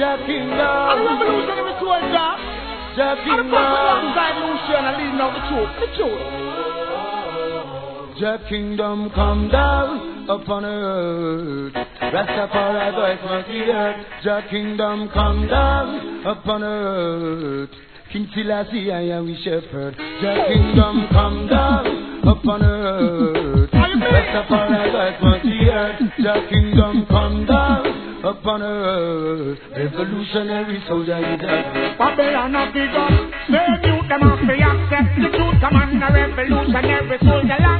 Jah kingdom. And the revolutionary soldier. Jah kingdom. And the person alongside Lucian and leading out the truth. The truth. Jah kingdom come down upon earth. Rastafari voice must be heard. Jah kingdom come down upon earth. King Selassie, I am his shepherd. Jah kingdom come down upon earth. Rastafari voice must be heard. Jah kingdom come down upon earth. Revolutionary soldier is dead. Babylon of the God. Say you them have to accept the truth. Command a revolutionary soldier.